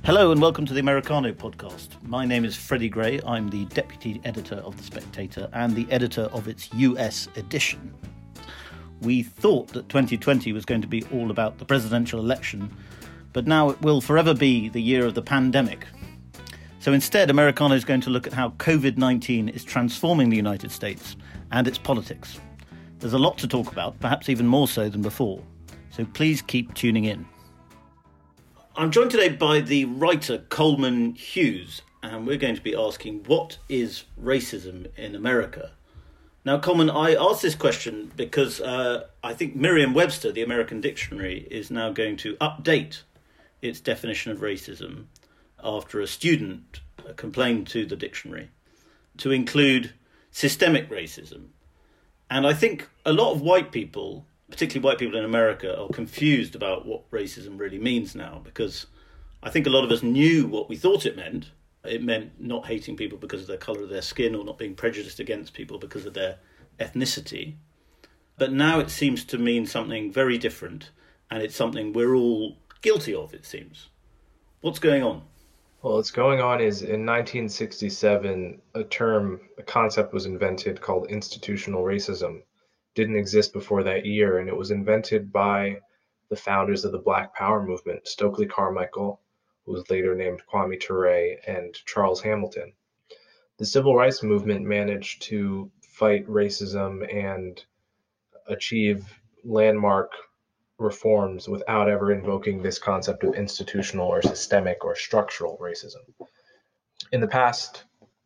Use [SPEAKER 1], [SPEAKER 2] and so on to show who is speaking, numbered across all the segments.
[SPEAKER 1] Hello and welcome to the Americano podcast. My name is Freddie Gray. I'm the deputy editor of The Spectator and the editor of its US edition. We thought that 2020 was going to be all about the presidential election, but now it will forever be the year of the pandemic. So instead, Americano is going to look at how COVID-19 is transforming the United States and its politics. There's a lot to talk about, perhaps even more so than before. So please keep tuning in. I'm joined today by the writer Coleman Hughes, and we're going to be asking, what is racism in America? Now, Coleman, I asked this question because I think Merriam-Webster, the American Dictionary, is now going to update its definition of racism after a student complained to the dictionary to include systemic racism. And I think a lot of white people, particularly white people in America, are confused about what racism really means now, because I think a lot of us knew what we thought it meant. It meant not hating people because of the colour of their skin or not being prejudiced against people because of their ethnicity. But now it seems to mean something very different, and it's something we're all guilty of, it seems. What's going on?
[SPEAKER 2] Well, what's going on is in 1967, a concept was invented called institutional racism. Didn't exist before that year, and it was invented by the founders of the Black Power movement, Stokely Carmichael, who was later named Kwame Ture, and Charles Hamilton. The civil rights movement managed to fight racism and achieve landmark reforms without ever invoking this concept of institutional or systemic or structural racism. In the past,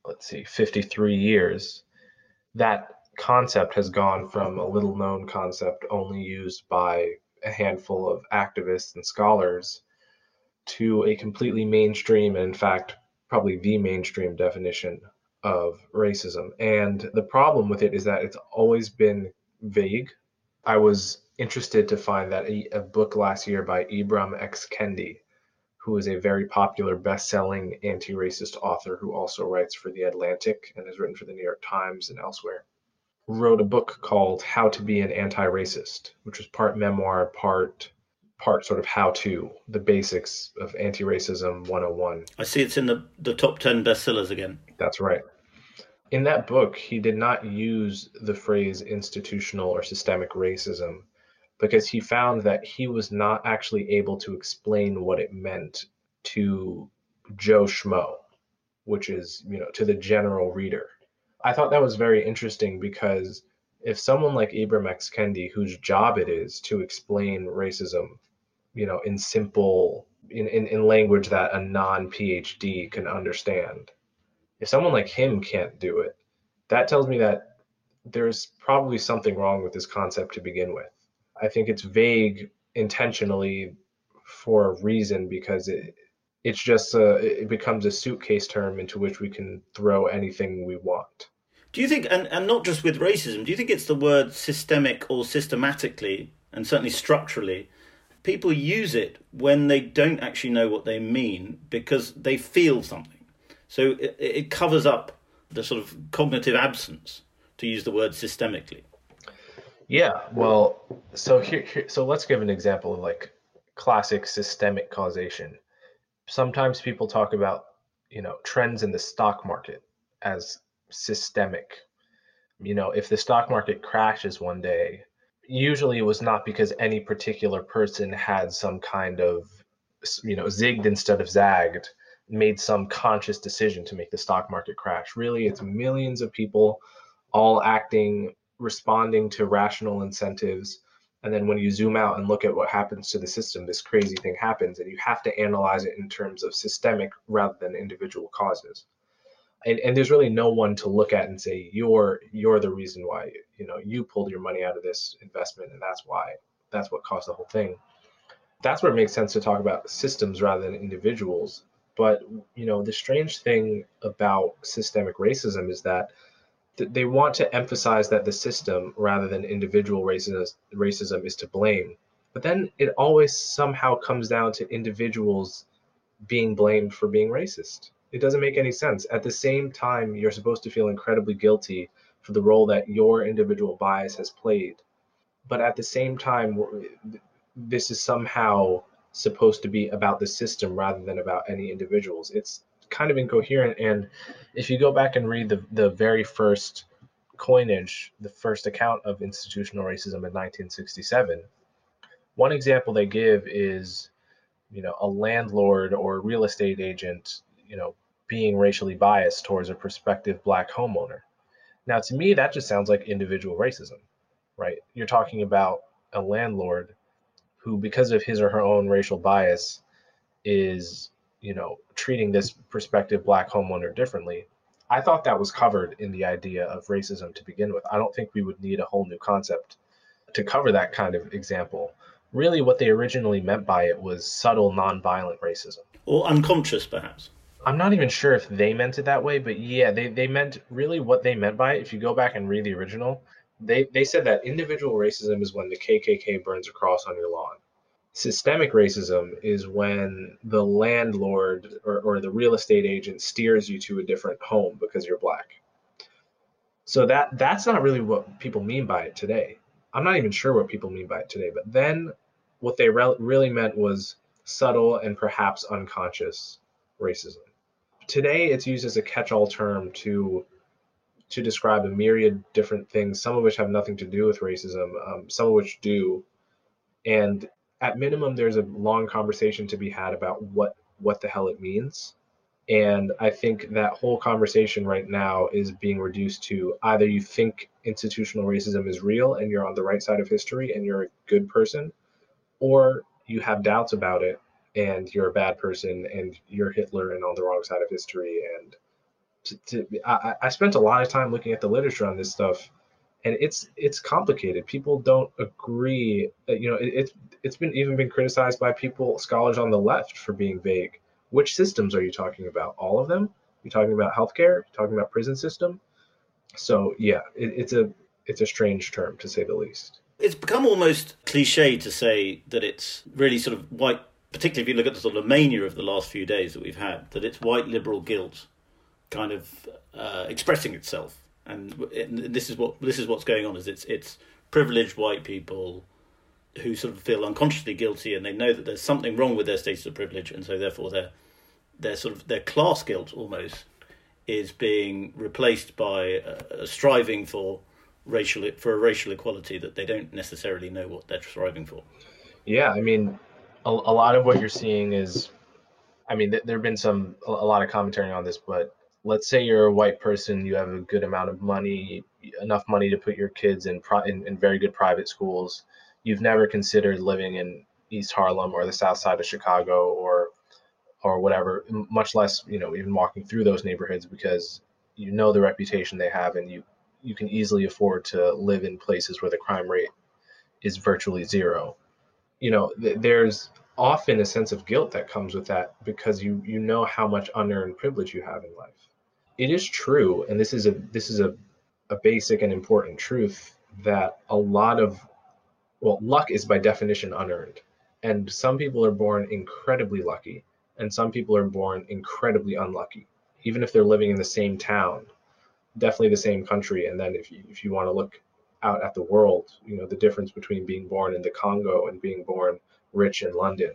[SPEAKER 2] 53 years, that concept has gone from a little known concept only used by a handful of activists and scholars to a completely mainstream, and in fact, probably the mainstream definition of racism. And the problem with it is that it's always been vague. I was interested to find that a book last year by Ibram X. Kendi, who is a very popular best-selling anti-racist author who also writes for The Atlantic and has written for the New York Times and elsewhere, wrote a book called How to Be an Anti-Racist, which was part memoir, part sort of how-to, the basics of anti-racism 101.
[SPEAKER 1] I see it's in the top 10 bestsellers again.
[SPEAKER 2] That's right. In that book, he did not use the phrase institutional or systemic racism because he found that he was not actually able to explain what it meant to Joe Schmo, which is, to the general reader. I thought that was very interesting because if someone like Ibram X. Kendi, whose job it is to explain racism, in simple, in language that a non-PhD can understand, if someone like him can't do it, that tells me that there's probably something wrong with this concept to begin with. I think it's vague intentionally for a reason because it's just it becomes a suitcase term into which we can throw anything we want.
[SPEAKER 1] Do you think, and not just with racism, do you think it's the word systemic or systematically, and certainly structurally, people use it when they don't actually know what they mean because they feel something? So it covers up the sort of cognitive absence to use the word systemically.
[SPEAKER 2] Yeah, well, so so let's give an example of like classic systemic causation. Sometimes people talk about, trends in the stock market as systemic. If the stock market crashes one day, usually it was not because any particular person had some kind of, zigged instead of zagged, made some conscious decision to make the stock market crash. Really, it's millions of people all responding to rational incentives. And then when you zoom out and look at what happens to the system, this crazy thing happens, and you have to analyze it in terms of systemic rather than individual causes. And there's really no one to look at and say, you're the reason why, you pulled your money out of this investment, and that's what caused the whole thing. That's where it makes sense to talk about systems rather than individuals. But, the strange thing about systemic racism is that they want to emphasize that the system rather than individual racism is to blame. But then it always somehow comes down to individuals being blamed for being racist. It doesn't make any sense. At the same time, you're supposed to feel incredibly guilty for the role that your individual bias has played. But at the same time, this is somehow supposed to be about the system rather than about any individuals. It's kind of incoherent. And if you go back and read the very first coinage, the first account of institutional racism in 1967, one example they give is, a landlord or real estate agent, being racially biased towards a prospective black homeowner. Now, to me, that just sounds like individual racism, right? You're talking about a landlord who, because of his or her own racial bias, is, treating this prospective black homeowner differently. I thought that was covered in the idea of racism to begin with. I don't think we would need a whole new concept to cover that kind of example. Really, what they originally meant by it was subtle, nonviolent racism.
[SPEAKER 1] Or unconscious, perhaps.
[SPEAKER 2] I'm not even sure if they meant it that way, but yeah, they meant really what they meant by it. If you go back and read the original, they said that individual racism is when the KKK burns a cross on your lawn. Systemic racism is when the landlord or the real estate agent steers you to a different home because you're black. So that's not really what people mean by it today. I'm not even sure what people mean by it today. But then what they really meant was subtle and perhaps unconscious racism. Today, it's used as a catch-all term to describe a myriad different things, some of which have nothing to do with racism, some of which do. And at minimum, there's a long conversation to be had about what the hell it means. And I think that whole conversation right now is being reduced to either you think institutional racism is real and you're on the right side of history and you're a good person, or you have doubts about it and you're a bad person and you're Hitler and on the wrong side of history. And I spent a lot of time looking at the literature on this stuff, and it's complicated. People don't agree. It's been criticized by scholars on the left for being vague. Which systems are you talking about? All of them? You're talking about healthcare? You're talking about prison system? So yeah, it's a strange term to say the least.
[SPEAKER 1] It's become almost cliche to say that it's really sort of white, particularly if you look at the sort of mania of the last few days that we've had, that it's white liberal guilt kind of expressing itself. And this is what's going on, is it's privileged white people who sort of feel unconsciously guilty, and they know that there's something wrong with their status of privilege, and so therefore their class guilt almost is being replaced by a striving for a racial equality that they don't necessarily know what they're striving for.
[SPEAKER 2] Yeah, I mean, a lot of what you're seeing is, I mean, there have been a lot of commentary on this, but let's say you're a white person, you have a good amount of money, enough money to put your kids in very good private schools. You've never considered living in East Harlem or the South Side of Chicago or whatever, much less, even walking through those neighborhoods, because the reputation they have, and you can easily afford to live in places where the crime rate is virtually zero. There's often a sense of guilt that comes with that, because you know how much unearned privilege you have in life. It is true, and this is a basic and important truth, that a lot of luck is by definition unearned. And some people are born incredibly lucky, and some people are born incredibly unlucky, even if they're living in the same town, definitely the same country. And then if you want to look out at the world, the difference between being born in the Congo and being born rich in London,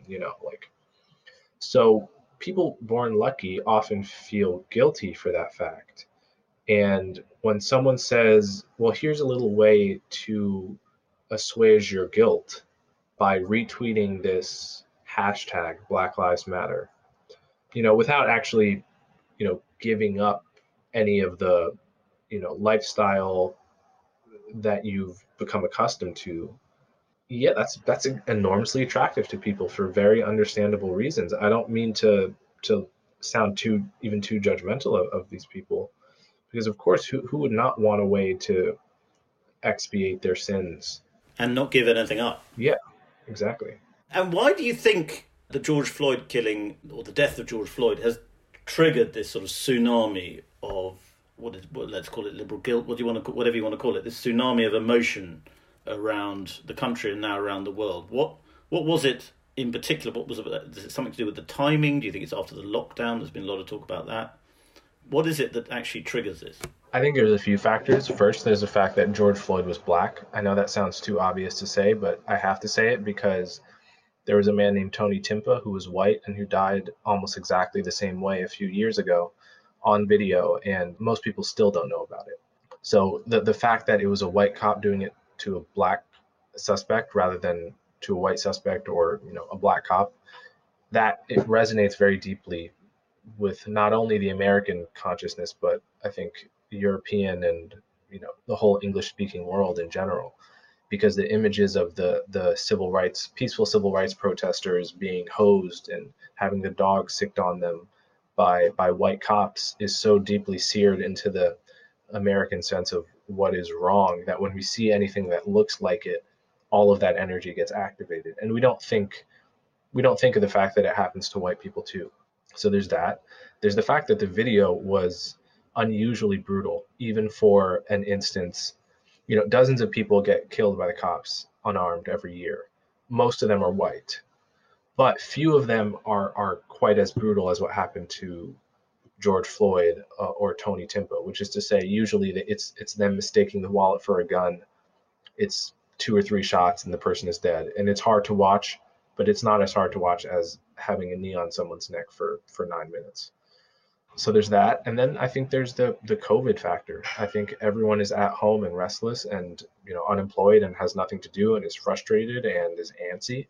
[SPEAKER 2] So people born lucky often feel guilty for that fact. And when someone says, well, here's a little way to assuage your guilt by retweeting this hashtag Black Lives Matter, without actually, giving up any of the, lifestyle that you've become accustomed to. Yeah, that's enormously attractive to people for very understandable reasons. I don't mean to sound too judgmental of these people, because of course, who would not want a way to expiate their sins
[SPEAKER 1] and not give anything up?
[SPEAKER 2] Yeah, exactly.
[SPEAKER 1] And why do you think the George Floyd killing, or the death of George Floyd, has triggered this sort of tsunami of let's call it liberal guilt, whatever you want to call it, this tsunami of emotion around the country and now around the world? What was it in particular? What was it? Is it something to do with the timing? Do you think it's after the lockdown? There's been a lot of talk about that. What is it that actually triggers this?
[SPEAKER 2] I think there's a few factors. First, there's the fact that George Floyd was black. I know that sounds too obvious to say, but I have to say it because There was a man named Tony Timpa who was white and who died almost exactly the same way a few years ago on video, and most people still don't know about it. So the fact that it was a white cop doing it to a black suspect rather than to a white suspect or a black cop, that it resonates very deeply with not only the American consciousness, but I think European and the whole English speaking world in general, because the images of the peaceful civil rights protesters being hosed and having the dogs sicked on them by white cops is so deeply seared into the American sense of what is wrong that when we see anything that looks like it, all of that energy gets activated, and we don't think of the fact that it happens to white people too. So there's that. There's the fact that the video was unusually brutal, even for an instance. Dozens of people get killed by the cops unarmed every year. Most of them are white, but few of them are quite as brutal as what happened to George Floyd or Tony Timpa, which is to say, usually it's them mistaking the wallet for a gun. It's 2 or 3 shots and the person is dead, and it's hard to watch, but it's not as hard to watch as having a knee on someone's neck for 9 minutes. So there's that, and then I think there's the COVID factor. I think everyone is at home and restless and unemployed and has nothing to do and is frustrated and is antsy,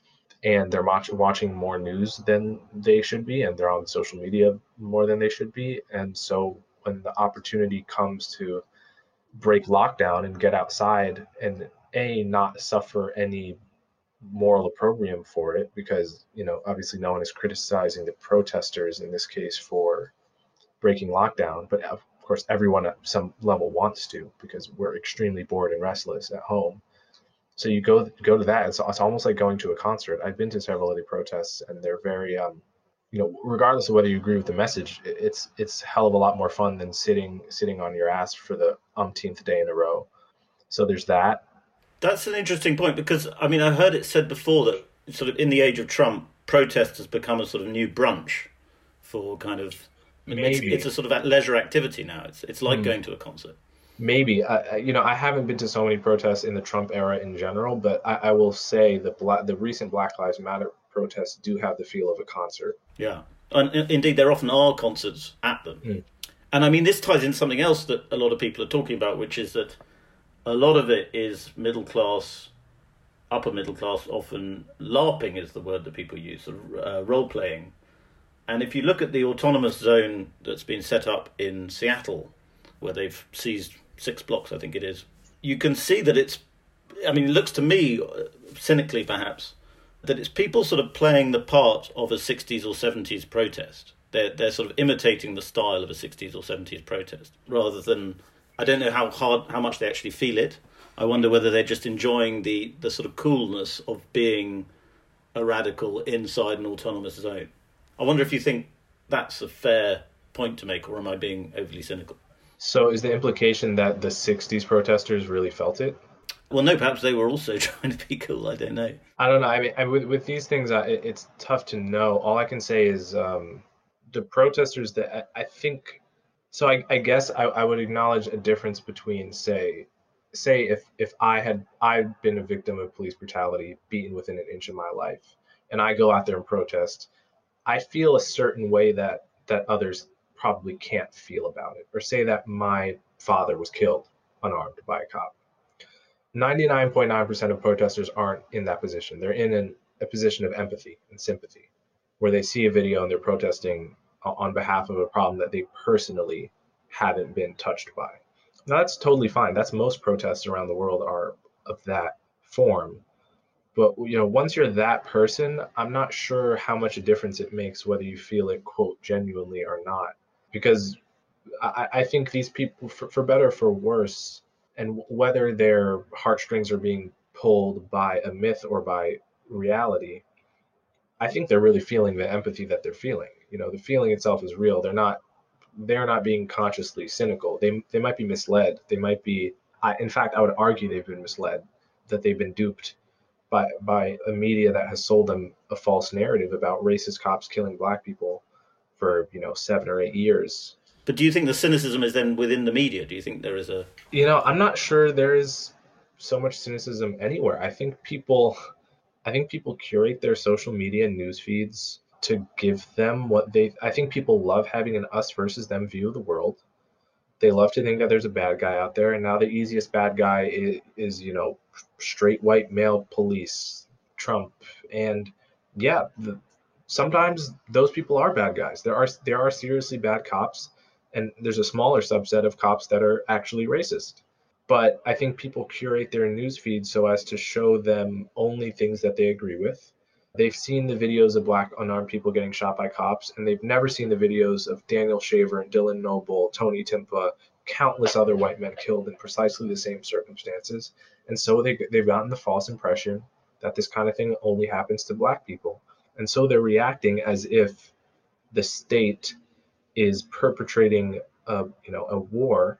[SPEAKER 2] and they're watching more news than they should be, and they're on social media more than they should be. And so when the opportunity comes to break lockdown and get outside and not suffer any moral opprobrium for it, because obviously no one is criticizing the protesters in this case for breaking lockdown, but of course everyone at some level wants to, because we're extremely bored and restless at home. So you go to that. It's almost like going to a concert. I've been to several of the protests, and they're very regardless of whether you agree with the message, it's a hell of a lot more fun than sitting on your ass for the umpteenth day in a row. So there's that.
[SPEAKER 1] That's an interesting point, because I mean, I heard it said before that sort of in the age of Trump, protest has become a sort of new brunch for kind of.
[SPEAKER 2] Maybe
[SPEAKER 1] it's a sort of leisure activity now. It's like going to a concert.
[SPEAKER 2] Maybe I haven't been to so many protests in the Trump era in general, but I will say the recent Black Lives Matter protests do have the feel of a concert.
[SPEAKER 1] Yeah, and indeed there often are concerts at them. And I mean, this ties in something else that a lot of people are talking about, which is that a lot of it is middle class, upper middle class, often LARPing is the word that people use, sort of role playing. And if you look at the autonomous zone that's been set up in Seattle, where they've seized 6 blocks, I think it is, you can see that it looks to me, cynically perhaps, that it's people sort of playing the part of a 60s or 70s protest. They're sort of imitating the style of a 60s or 70s protest, rather than, I don't know how much they actually feel it. I wonder whether they're just enjoying the sort of coolness of being a radical inside an autonomous zone. I wonder if you think that's a fair point to make, or am I being overly cynical?
[SPEAKER 2] So is the implication that the 60s protesters really felt it?
[SPEAKER 1] Well, no, perhaps they were also trying to be cool. I don't know.
[SPEAKER 2] I don't know. I mean, with these things, it's tough to know. All I can say is the protesters that I think. So I guess I would acknowledge a difference between, say if I'd been a victim of police brutality, beaten within an inch of my life, and I go out there and protest, I feel a certain way that others probably can't feel about it. Or say that my father was killed unarmed by a cop. 99.9% of protesters aren't in that position. They're in a position of empathy and sympathy, where they see a video and they're protesting on behalf of a problem that they personally haven't been touched by. Now, that's totally fine. That's most protests around the world are of that form. But once you're that person, I'm not sure how much a difference it makes whether you feel it, quote, genuinely or not. Because I think these people, for better or for worse, and whether their heartstrings are being pulled by a myth or by reality, I think they're really feeling the empathy that they're feeling. The feeling itself is real. They're not being consciously cynical. They might be misled. They might be, in fact, I would argue they've been misled, that they've been duped by a media that has sold them a false narrative about racist cops killing black people for 7 or 8 years.
[SPEAKER 1] But do you think the cynicism is then within the media? Do you think there is a...
[SPEAKER 2] I'm not sure there is so much cynicism anywhere. I think people I think people curate their social media news feeds to give them I think people love having an us versus them view of the world. They love to think that there's a bad guy out there, and now the easiest bad guy is straight white male police, Trump, and yeah, sometimes those people are bad guys. There are seriously bad cops, and there's a smaller subset of cops that are actually racist. But I think people curate their news feed so as to show them only things that they agree with. They've seen the videos of black unarmed people getting shot by cops, and they've never seen the videos of Daniel Shaver and Dylan Noble, Tony Timpa, countless other white men killed in precisely the same circumstances. And so they've gotten the false impression that this kind of thing only happens to black people. And so they're reacting as if the state is perpetrating a war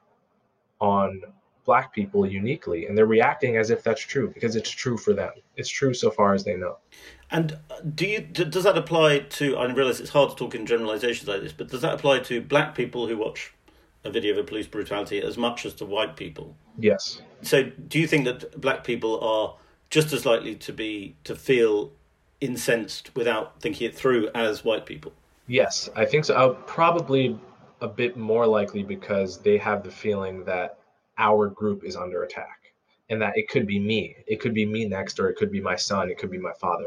[SPEAKER 2] on black people uniquely, and they're reacting as if that's true because it's true for them. It's true so far as they know.
[SPEAKER 1] And does that apply to, I realize it's hard to talk in generalizations like this, but does that apply to black people who watch a video of a police brutality as much as to white people?
[SPEAKER 2] Yes.
[SPEAKER 1] So do you think that black people are just as likely to feel incensed without thinking it through as white people?
[SPEAKER 2] Yes, I think so. Probably a bit more likely because they have the feeling that our group is under attack and that it could be me. It could be me next, or it could be my son. It could be my father.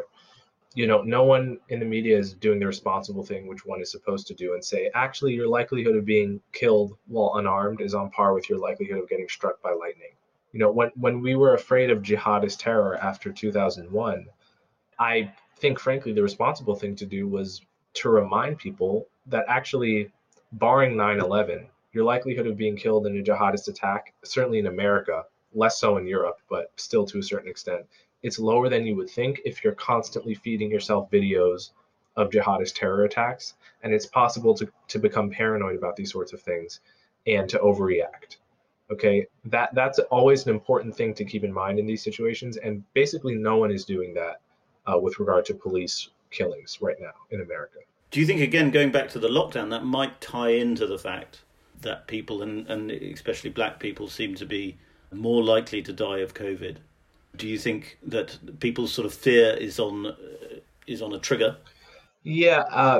[SPEAKER 2] No one in the media is doing the responsible thing, which one is supposed to do, and say, actually, your likelihood of being killed while unarmed is on par with your likelihood of getting struck by lightning. When we were afraid of jihadist terror after 2001, I think, frankly, the responsible thing to do was to remind people that actually, barring 9/11, your likelihood of being killed in a jihadist attack, certainly in America, less so in Europe, but still to a certain extent, it's lower than you would think if you're constantly feeding yourself videos of jihadist terror attacks. And it's possible to become paranoid about these sorts of things and to overreact. Okay, that's always an important thing to keep in mind in these situations. And basically, no one is doing that with regard to police killings right now in America.
[SPEAKER 1] Do you think, again, going back to the lockdown, that might tie into the fact that people, and especially black people, seem to be more likely to die of COVID? Do you think that people's sort of fear is on a trigger?
[SPEAKER 2] Yeah,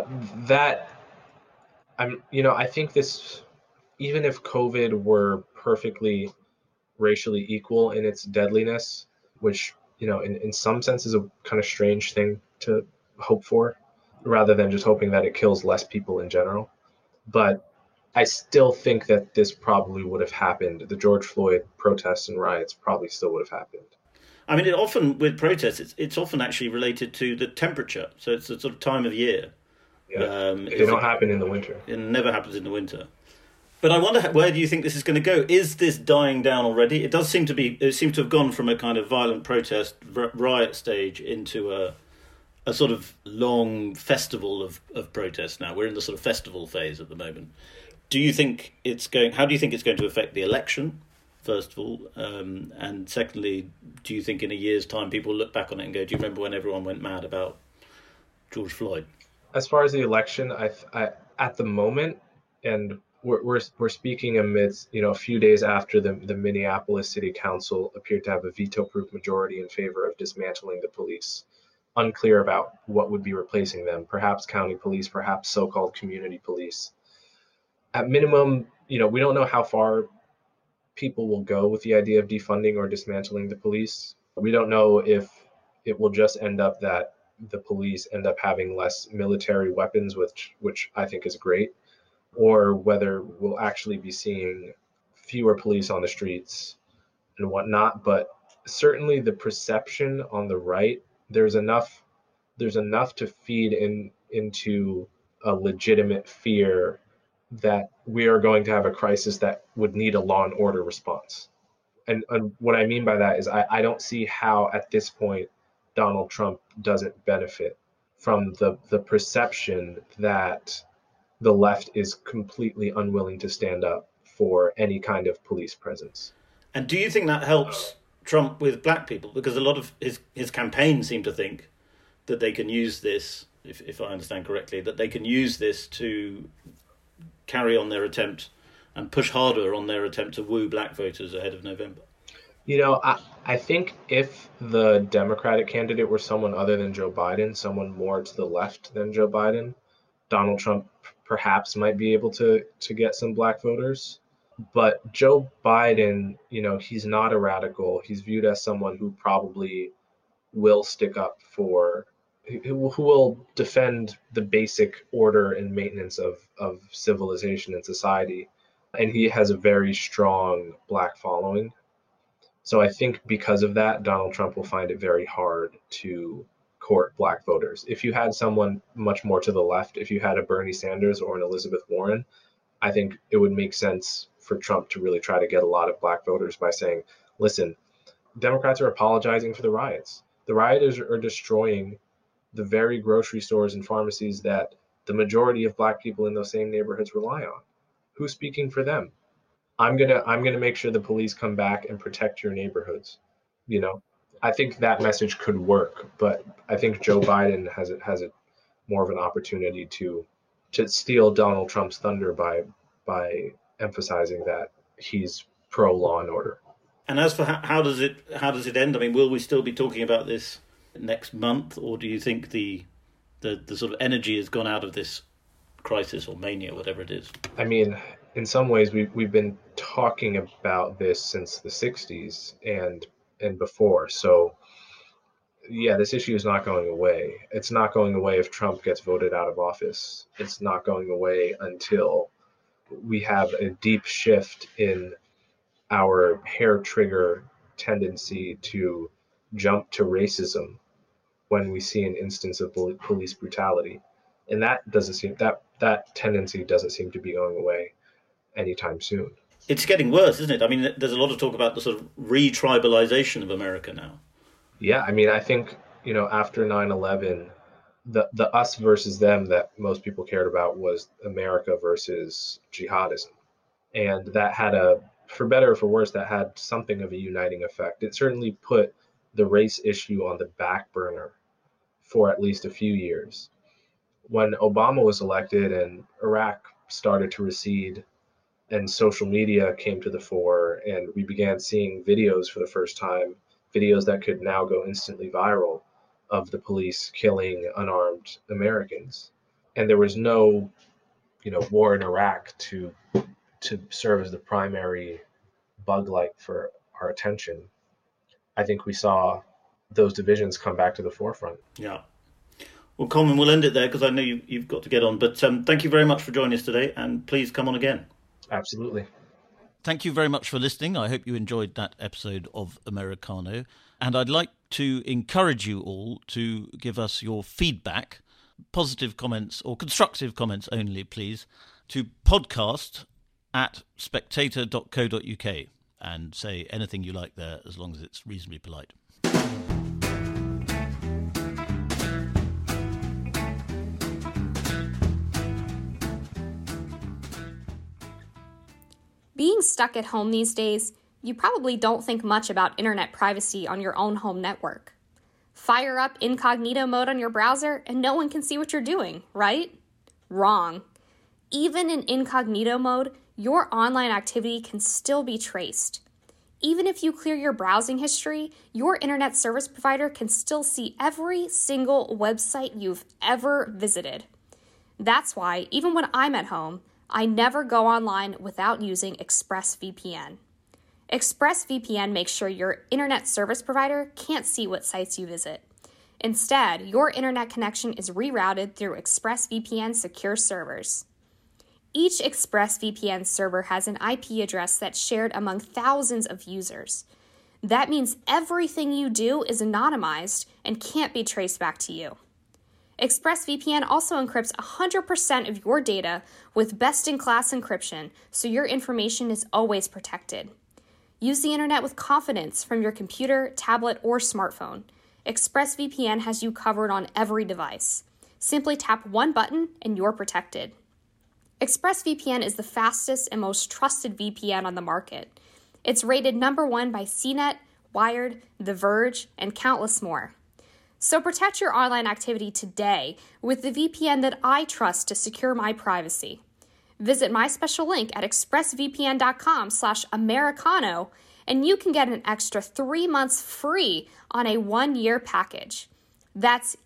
[SPEAKER 2] I think this, even if COVID were perfectly racially equal in its deadliness, which, in some sense is a kind of strange thing to hope for, rather than just hoping that it kills less people in general. But I still think that this probably would have happened. The George Floyd protests and riots probably still would have happened.
[SPEAKER 1] I mean, with protests, it's often actually related to the temperature. So it's a sort of time of year.
[SPEAKER 2] Yeah, they don't happen in the winter.
[SPEAKER 1] It never happens in the winter. But I wonder, where do you think this is going to go? Is this dying down already? It does seem to be. It seems to have gone from a kind of violent protest riot stage into a sort of long festival of protest now. We're in the sort of festival phase at the moment. Do you think it's going? How do you think it's going to affect the election? First of all, and secondly, do you think in a year's time people look back on it and go, "Do you remember when everyone went mad about George Floyd?"
[SPEAKER 2] As far as the election, I at the moment, and we're speaking amidst a few days after the Minneapolis City Council appeared to have a veto-proof majority in favor of dismantling the police. Unclear about what would be replacing them. Perhaps county police, perhaps so-called community police. At minimum, we don't know how far people will go with the idea of defunding or dismantling the police. We don't know if it will just end up that the police end up having less military weapons, which I think is great, or whether we'll actually be seeing fewer police on the streets and whatnot. But certainly the perception on the right, there's enough to feed into a legitimate fear that we are going to have a crisis that would need a law and order response. And what I mean by that is I don't see how at this point Donald Trump doesn't benefit from the perception that the left is completely unwilling to stand up for any kind of police presence.
[SPEAKER 1] And do you think that helps Trump with black people? Because a lot of his campaign seem to think that they can use this, if I understand correctly, that they can use this to carry on their attempt and push harder on their attempt to woo black voters ahead of November.
[SPEAKER 2] I think if the Democratic candidate were someone other than Joe Biden, someone more to the left than Joe Biden, Donald Trump perhaps might be able to get some black voters. But Joe Biden, he's not a radical. He's viewed as someone who probably will stick up who will defend the basic order and maintenance of civilization and society. And he has a very strong black following. So I think because of that, Donald Trump will find it very hard to court black voters. If you had someone much more to the left, if you had a Bernie Sanders or an Elizabeth Warren, I think it would make sense for Trump to really try to get a lot of black voters by saying, listen, Democrats are apologizing for the riots. The rioters are destroying the very grocery stores and pharmacies that the majority of black people in those same neighborhoods rely on. Who's speaking for them? I'm gonna make sure the police come back and protect your neighborhoods. I think that message could work, but I think Joe Biden has a more of an opportunity to steal Donald Trump's thunder by emphasizing that he's pro law and order.
[SPEAKER 1] And as for how does it end? I mean, will we still be talking about this next month, or do you think the sort of energy has gone out of this crisis or mania, whatever it is?
[SPEAKER 2] I mean, in some ways, we've been talking about this since the 60s and before. So, yeah, this issue is not going away. It's not going away if Trump gets voted out of office. It's not going away until we have a deep shift in our hair trigger tendency to jump to racism when we see an instance of police brutality. And that tendency doesn't seem to be going away anytime soon.
[SPEAKER 1] It's getting worse, isn't it? I mean, there's a lot of talk about the sort of re-tribalization of America now.
[SPEAKER 2] Yeah, I mean, I think, after 9/11, the us versus them that most people cared about was America versus jihadism. And that had for better or for worse, that had something of a uniting effect. It certainly put the race issue on the back burner for at least a few years. When Obama was elected and Iraq started to recede and social media came to the fore and we began seeing videos for the first time, videos that could now go instantly viral of the police killing unarmed Americans. And there was no, war in Iraq to serve as the primary bug light for our attention. I think we saw those divisions come back to the forefront.
[SPEAKER 1] Yeah. Well, Coleman, we'll end it there because I know you've got to get on. But thank you very much for joining us today, and please come on again.
[SPEAKER 2] Absolutely.
[SPEAKER 1] Thank you very much for listening. I hope you enjoyed that episode of Americano. And I'd like to encourage you all to give us your feedback, positive comments or constructive comments only, please, to podcast@spectator.co.uk and say anything you like there as long as it's reasonably polite.
[SPEAKER 3] Being stuck at home these days, you probably don't think much about internet privacy on your own home network. Fire up incognito mode on your browser and no one can see what you're doing, right? Wrong. Even in incognito mode, your online activity can still be traced. Even if you clear your browsing history, your internet service provider can still see every single website you've ever visited. That's why, even when I'm at home, I never go online without using ExpressVPN. ExpressVPN makes sure your internet service provider can't see what sites you visit. Instead, your internet connection is rerouted through ExpressVPN secure servers. Each ExpressVPN server has an IP address that's shared among thousands of users. That means everything you do is anonymized and can't be traced back to you. ExpressVPN also encrypts 100% of your data with best-in-class encryption, so your information is always protected. Use the internet with confidence from your computer, tablet, or smartphone. ExpressVPN has you covered on every device. Simply tap one button and you're protected. ExpressVPN is the fastest and most trusted VPN on the market. It's rated #1 by CNET, Wired, The Verge, and countless more. So protect your online activity today with the VPN that I trust to secure my privacy. Visit my special link at expressvpn.com/Americano and you can get an extra 3 months free on a 1-year package. That's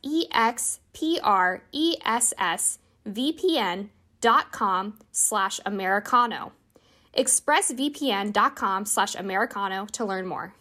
[SPEAKER 3] expressvpn.com/Americano. expressvpn.com/Americano to learn more.